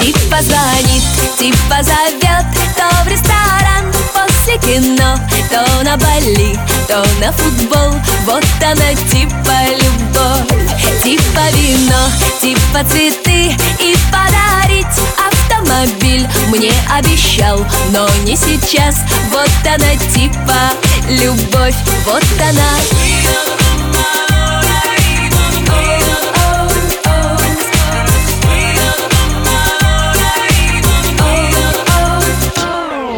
Типа звонит, типа зовет, то в ресторан после кино, то на Бали, то на футбол. Вот она типа любовь. Типа вино, типа цветы и подарить автомобиль мне обещал, но не сейчас. Вот она типа любовь, вот она.